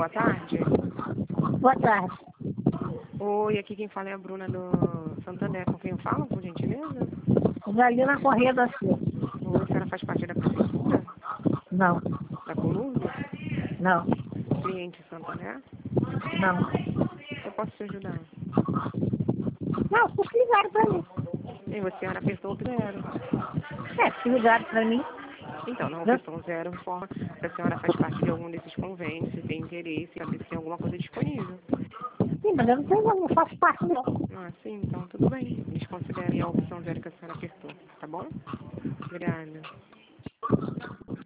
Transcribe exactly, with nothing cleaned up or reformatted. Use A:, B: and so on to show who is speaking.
A: boa tarde.
B: Boa tarde.
A: Oi, aqui quem fala é a Bruna do Santander. Com quem eu falo, por gentileza?
B: Galina Corrêa da Silva.
A: Oi, a senhora faz parte da prefeitura?
B: Não,
A: Da Colúmbia?
B: não,
A: Cliente Santander?
B: não.
A: Eu posso te ajudar?
B: Não, vocês ligaram pra mim.
A: E você, a senhora apertou o zero.
B: É, vocês ligaram pra mim.
A: Então, não
B: Não.
A: apertou o zero, informa se a senhora faz parte de algum desses convênios, se tem interesse, saber se tem alguma coisa disponível.
B: Sim, mas eu não tenho, não faço parte não.
A: Ah, sim, então tudo bem. Eles considerem a opção zero que a senhora apertou.